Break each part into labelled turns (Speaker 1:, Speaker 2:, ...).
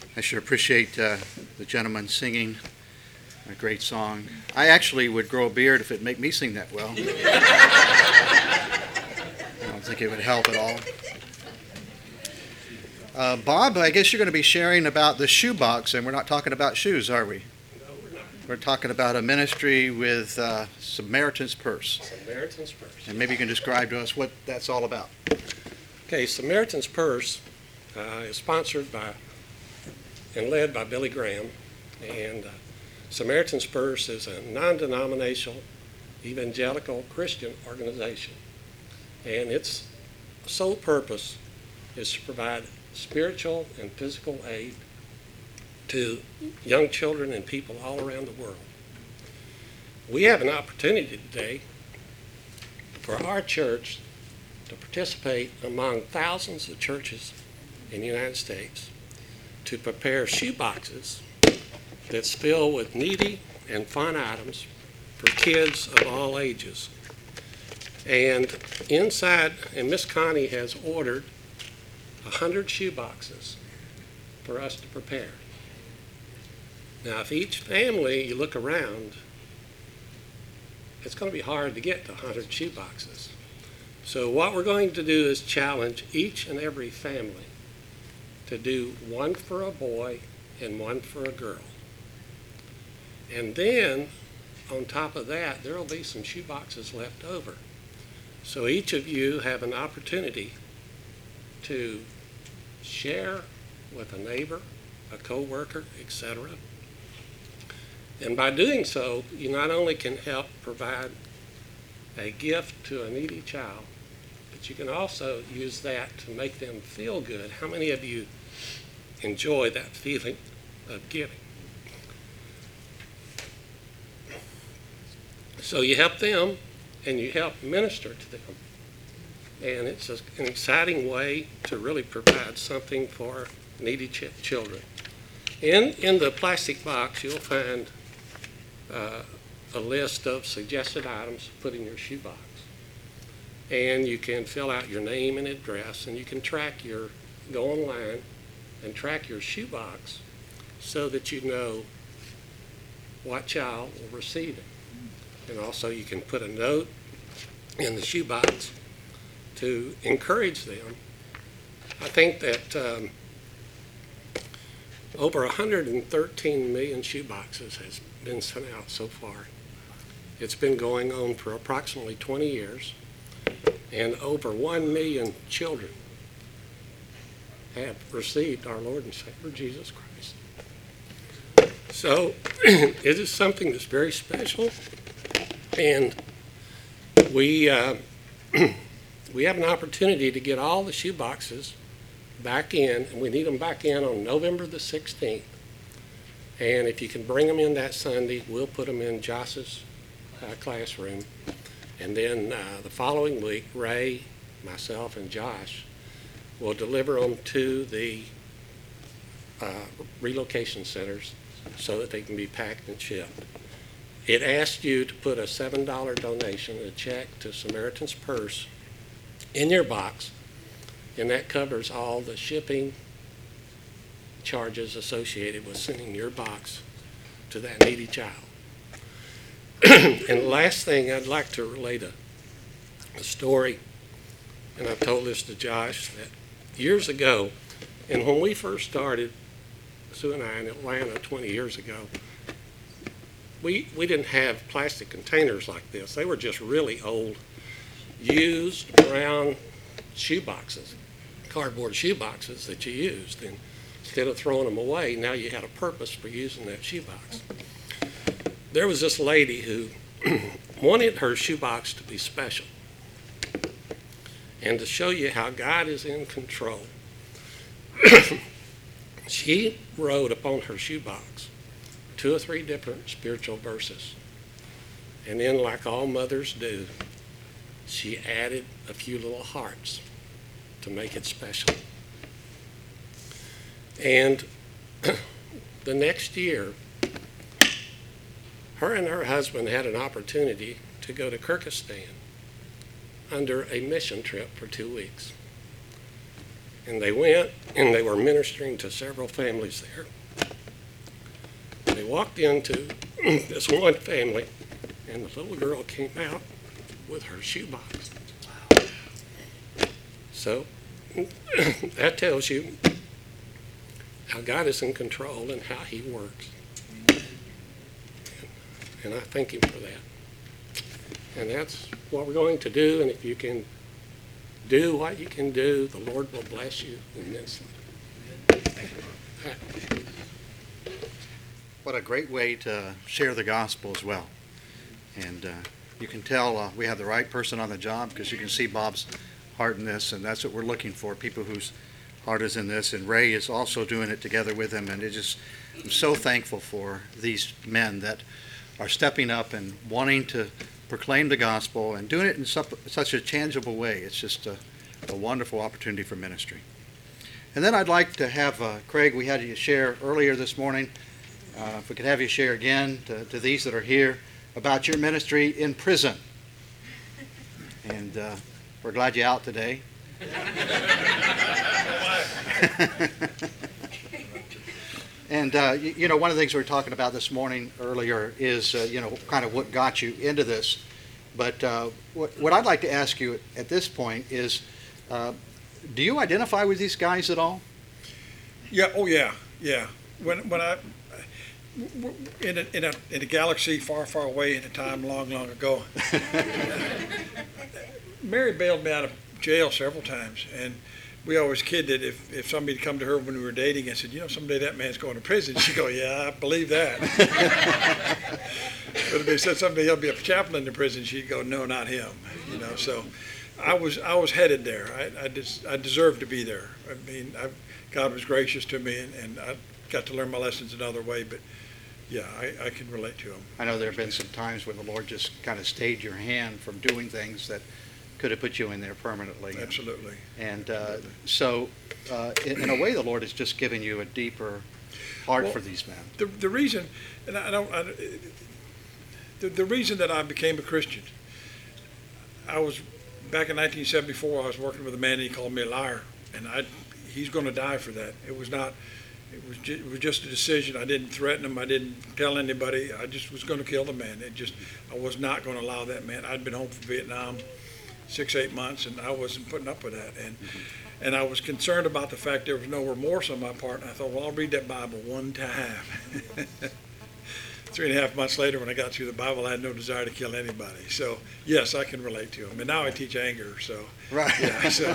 Speaker 1: I sure appreciate the gentleman singing a great song. I actually would grow a beard if it'd make me sing that well. I don't think it would help at all. Bob, I guess you're going to be sharing about the shoebox, and we're not talking about shoes, are we?
Speaker 2: No, we're not.
Speaker 1: We're talking about a ministry with Samaritan's Purse.
Speaker 2: Samaritan's Purse.
Speaker 1: And maybe you can describe to us what that's all about.
Speaker 2: Okay, Samaritan's Purse is sponsored by and led by Billy Graham. And Samaritan's Purse is a non-denominational evangelical Christian organization. And its sole purpose is to provide spiritual and physical aid to young children and people all around the world. We have an opportunity today for our church to participate among thousands of churches in the United States to prepare shoe boxes that's filled with needy and fun items for kids of all ages. And inside, and Miss Connie has ordered 100 shoe boxes for us to prepare. Now, if each family, you look around, it's going to be hard to get to 100 shoe boxes. So what we're going to do is challenge each and every family to do one for a boy and one for a girl. And then, on top of that, there will be some shoe boxes left over. So each of you have an opportunity to share with a neighbor, a co-worker, etc. And by doing so, you not only can help provide a gift to a needy child, but you can also use that to make them feel good. How many of you enjoy that feeling of giving? So you help them and you help minister to them. And it's an exciting way to really provide something for needy children. In the plastic box, you'll find a list of suggested items to put in your shoebox. And you can fill out your name and address, and you can go online and track your shoebox so that you know what child will receive it. And also you can put a note in the shoebox to encourage them. I think that over 113 million shoe boxes has been sent out so far. It's been going on for approximately 20 years, and over 1 million children have received our Lord and Savior Jesus Christ. So it is something that's very special, and we have an opportunity to get all the shoe boxes back in, and we need them back in on November the 16th. And if you can bring them in that Sunday, we'll put them in Josh's classroom. And then the following week, Ray, myself, and Josh will deliver them to the relocation centers so that they can be packed and shipped. It asks you to put a $7 donation, a check to Samaritan's Purse, in your box, and that covers all the shipping charges associated with sending your box to that needy child. And the last thing, I'd like to relate a story, and I've told this to Josh, that years ago, and when we first started, Sue and I, in Atlanta 20 years ago, we didn't have plastic containers like this. They were just really old, used brown shoe boxes, cardboard shoe boxes that you used. And instead of throwing them away, now you had a purpose for using that shoe box. There was this lady who wanted her shoe box to be special and to show you how God is in control. She wrote upon her shoe box 2 or 3 different spiritual verses. And then, like all mothers do, she added a few little hearts to make it special. And the next year, her and her husband had an opportunity to go to Kyrgyzstan under a mission trip for 2 weeks. And they went and they were ministering to several families there. They walked into this one family, and the little girl came out with her shoebox. So that tells you how God is in control and how he works. And I thank him for that. And that's what we're going to do. And if you can do what you can do, the Lord will bless you immensely.
Speaker 1: What a great way to share the gospel as well. And you can tell we have the right person on the job, because you can see Bob's heart in this, and that's what we're looking for, people whose heart is in this. And Ray is also doing it together with him, and I'm so thankful for these men that are stepping up and wanting to proclaim the gospel and doing it in such a tangible way. It's just a wonderful opportunity for ministry. And then I'd like to have Craig, we had you share earlier this morning, if we could have you share again to these that are here about your ministry in prison. And we're glad you're out today. And, one of the things we were talking about this morning earlier is, kind of what got you into this. But what I'd like to ask you at this point is, do you identify with these guys at all?
Speaker 3: Yeah. Oh, yeah. Yeah. When I in a galaxy far, far away in a time long, long ago, Mary bailed me out of jail several times, and we always kid that if somebody had come to her when we were dating and said, someday that man's going to prison, she'd go, yeah, I believe that. But if they said someday he'll be a chaplain in prison, she'd go, no, not him. So I was headed there. I deserved to be there. I mean, God was gracious to me, and I got to learn my lessons another way. But yeah, I can relate to him.
Speaker 1: I know there have been some times when the Lord just kind of stayed your hand from doing things that could have put you in there permanently.
Speaker 3: Absolutely.
Speaker 1: And so, in a way, the Lord has just given you a deeper heart for these men.
Speaker 3: The reason, and the reason that I became a Christian, I was back in 1974. I was working with a man, and he called me a liar, and he's going to die for that. It was not. It was just a decision. I didn't threaten him. I didn't tell anybody. I just was going to kill the man. I was not going to allow that man. I'd been home from Vietnam 6-8 months, and I wasn't putting up with that. And I was concerned about the fact there was no remorse on my part. And I thought, well, I'll read that Bible one time. 3.5 months later, when I got through the Bible, I had no desire to kill anybody. So yes, I can relate to him. And now I teach anger. So
Speaker 1: right.
Speaker 3: Yeah. So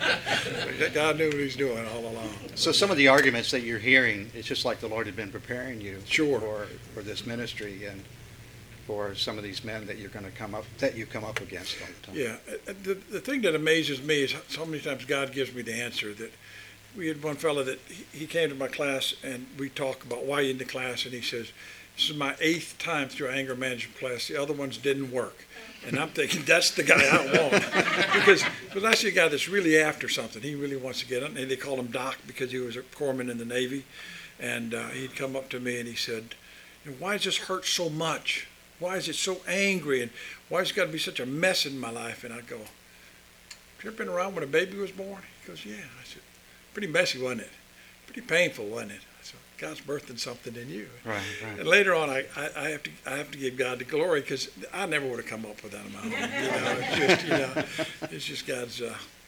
Speaker 3: God knew what He was doing all along.
Speaker 1: So some of the arguments that you're hearing, it's just like the Lord had been preparing you
Speaker 3: Sure.
Speaker 1: for this ministry and for some of these men that you come up against all the time.
Speaker 3: Yeah. The thing that amazes me is so many times God gives me the answer. That we had one fellow that he came to my class, and we talk about why you in the class, and he says, this is my 8th time through anger management class. The other ones didn't work. And I'm thinking, that's the guy I want. because I see a guy that's really after something. He really wants to get it. And they called him Doc because he was a corpsman in the Navy. And he'd come up to me and he said, why does this hurt so much? Why is it so angry? And why has it got to be such a mess in my life? And I go, have you ever been around when a baby was born? He goes, yeah. I said, pretty messy, wasn't it? Pretty painful, wasn't it? God's birthing something in you.
Speaker 1: Right.
Speaker 3: And later on, I have to give God the glory, because I never would have come up with that on my own. It's just God's.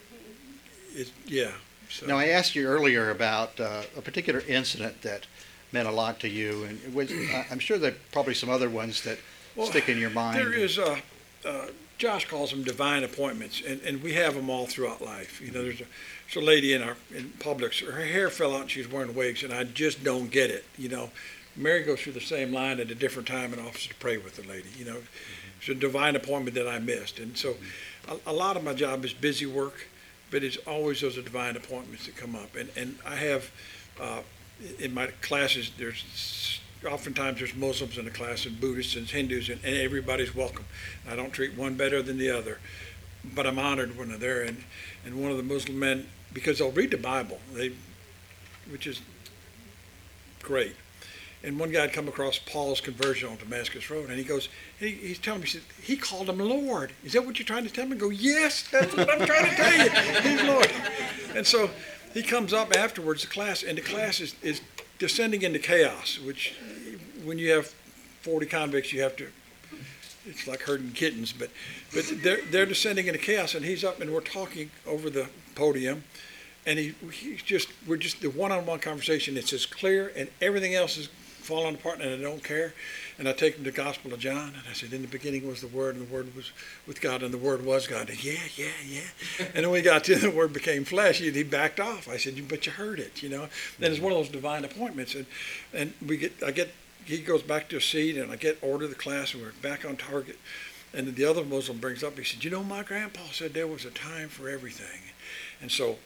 Speaker 3: Yeah. So.
Speaker 1: Now I asked you earlier about a particular incident that meant a lot to you, and I'm sure there are probably some other ones that stick in your mind.
Speaker 3: There is Josh calls them divine appointments, and we have them all throughout life. There's a lady in Publix. Her hair fell out and she was wearing wigs, and I just don't get it. Mary goes through the same line at a different time and offers to pray with the lady. It's a divine appointment that I missed. And so a lot of my job is busy work, but it's always those divine appointments that come up. And I have, in my classes, oftentimes there's Muslims in the class and Buddhists and Hindus, and everybody's welcome. I don't treat one better than the other, but I'm honored when they're there. And one of the Muslim men, because they'll read the Bible, which is great. And one guy had come across Paul's conversion on Damascus Road, and he goes, he's telling me, he called him Lord. Is that what you're trying to tell me? I go, yes, that's what I'm trying to tell you. He's Lord. And so he comes up afterwards, the class is descending into chaos, which when you have 40 convicts, you have to, it's like herding kittens, but they're descending into chaos, and he's up and we're talking over the podium, and we're just the one-on-one conversation. It's as clear, and everything else is falling apart, and I don't care. And I take him to the Gospel of John, and I said, in the beginning was the Word, and the Word was with God, and the Word was God. And yeah. And then we got to the Word became flesh, he backed off. I said, but you heard it, you know. Then it's one of those divine appointments, and he goes back to a seat, and I get order of the class, and we're back on target. And then the other Muslim brings up, he said, you know, my grandpa said there was a time for everything. And so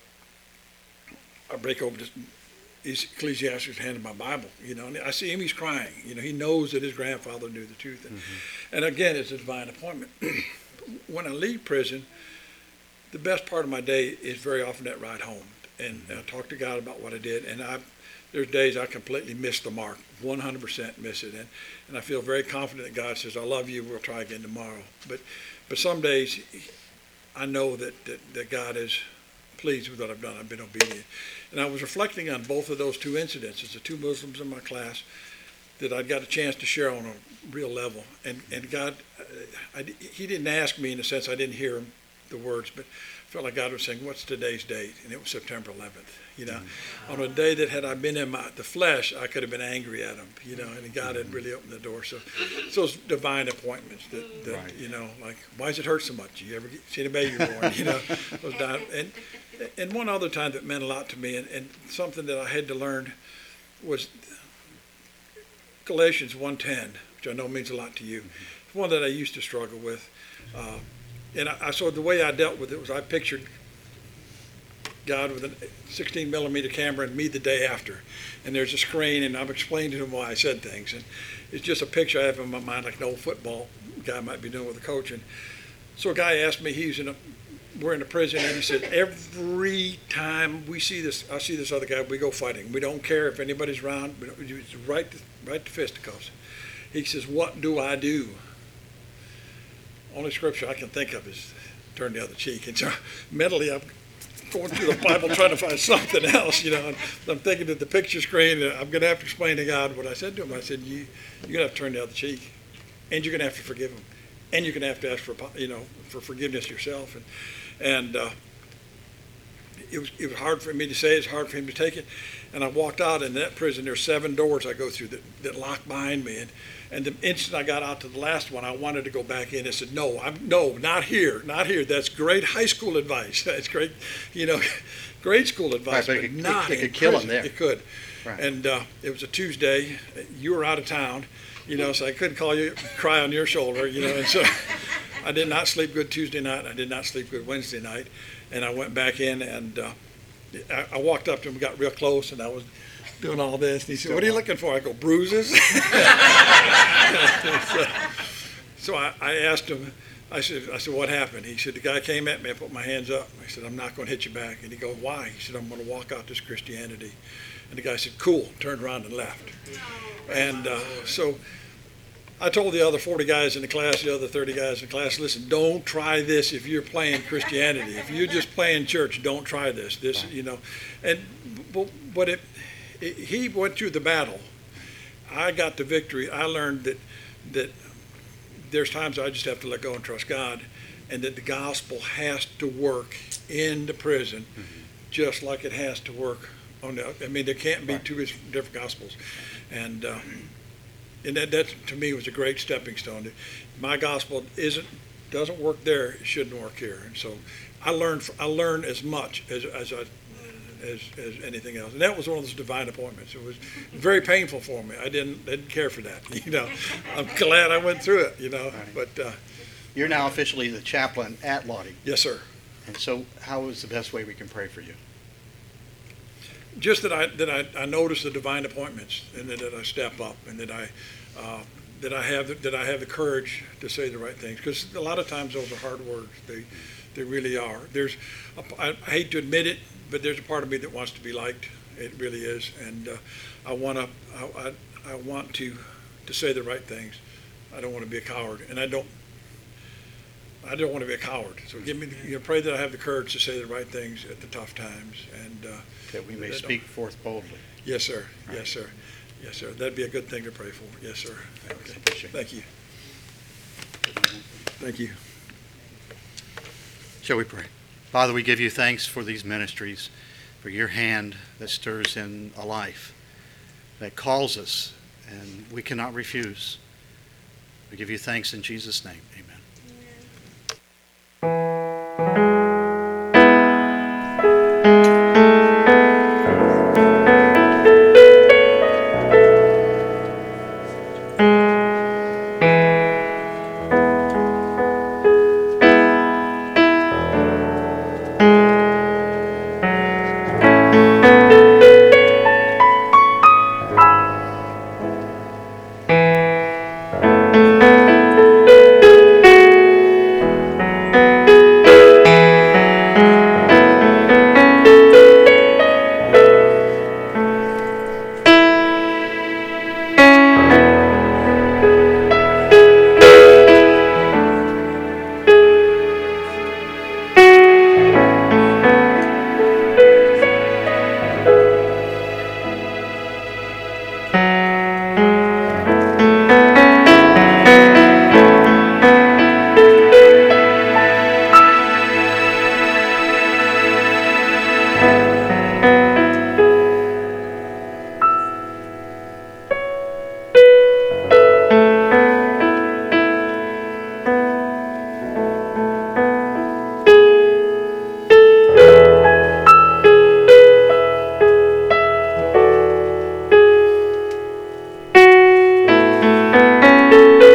Speaker 3: I break open this Ecclesiastes, handed my Bible, you know, and I see him, he's crying. You know, he knows that his grandfather knew the truth. And again, it's a divine appointment. When I leave prison, the best part of my day is very often that ride home. And I talk to God about what I did, and there's days I completely miss the mark, 100% miss it. And I feel very confident that God says, I love you, we'll try again tomorrow. But some days I know that God is pleased with what I've done. I've been obedient. And I was reflecting on both of those two incidents. It's the two Muslims in my class that I got a chance to share on a real level. And God, he didn't ask me in a sense, I didn't hear the words, but I felt like God was saying, what's today's date? And it was September 11th, you know, on a day that had I been in the flesh, I could have been angry at him, you know, and God had really opened the door. So those divine appointments that right. You know, like, why does it hurt so much? You ever seen a baby born, you know, and one other time that meant a lot to me, and something that I had to learn was Galatians 1:10, which I know means a lot to you. It's one that I used to struggle with. And so the way I dealt with it was I pictured God with a 16 millimeter camera and me the day after. And there's a screen, and I'm explaining to him why I said things. And it's just a picture I have in my mind, like an old football guy might be doing with a coach. And so a guy asked me, we're in a prison, and he said, every time I see this other guy, we go fighting. We don't care if anybody's around. It's right to fisticuffs. He says, what do I do? Only scripture I can think of is turn the other cheek. And so mentally I'm going through the Bible trying to find something else, you know. And I'm thinking of the picture screen, and I'm going to have to explain to God what I said to him. I said, you're going to have to turn the other cheek, and you're going to have to forgive him, and you're going to have to ask for forgiveness yourself. And it was hard for me to say. It's hard for him to take it. And I walked out, and in that prison, there's 7 doors I go through that lock behind me. And the instant I got out to the last one, I wanted to go back in. I said, no, not here. That's great high school advice. That's great, you know, grade school advice,
Speaker 1: right,
Speaker 3: but not
Speaker 1: it
Speaker 3: in
Speaker 1: could kill
Speaker 3: prison.
Speaker 1: him there.
Speaker 3: It could.
Speaker 1: Right.
Speaker 3: And it was a Tuesday. You were out of town, you know, so I couldn't cry on your shoulder, you know. And so I did not sleep good Tuesday night. I did not sleep good Wednesday night. And I went back in, and I walked up to him, we got real close, and I was doing all this. And he said, what are you looking for? I go, bruises. So I asked him, I said, what happened? He said, the guy came at me, I put my hands up. I said, I'm not going to hit you back. And he goes, why? He said, I'm going to walk out this Christianity. And the guy said, cool, turned around and left. And so I told the other 40 guys in the class, the other 30 guys in the class, listen, don't try this if you're playing Christianity. If you're just playing church, don't try this. This, you know. And but he went through the battle. I got the victory. I learned that there's times I just have to let go and trust God, and that the gospel has to work in the prison just like it has to work on there can't be two different gospels. And that to me was a great stepping stone. My gospel doesn't work there, it shouldn't work here. And so I learned as much as anything else. And that was one of those divine appointments. It was very painful for me. I didn't care for that. You know, I'm glad I went through it. You know,
Speaker 1: right.
Speaker 3: But
Speaker 1: you're now officially the chaplain at Lottie.
Speaker 3: Yes, sir.
Speaker 1: And so, how is the best way we can pray for you?
Speaker 3: Just that I notice the divine appointments, and that I step up, and that I have the courage to say the right things. Because a lot of times those are hard words. They really are. I hate to admit it, but there's a part of me that wants to be liked. It really is, and I want to say the right things. I don't want to be a coward, and I don't. I don't want to be a coward. So give me, pray that I have the courage to say the right things at the tough times. And
Speaker 1: That we may
Speaker 3: that-
Speaker 1: speak forth boldly.
Speaker 3: yes, sir. Yes, sir. Yes, sir. That'd be a good thing to pray for. Yes, sir. Okay.
Speaker 1: Appreciate it.
Speaker 3: Thank you. Thank you.
Speaker 1: Shall we pray? Father, we give you thanks for these ministries, for your hand that stirs in a life, that calls us, and we cannot refuse. We give you thanks in Jesus' name. Amen.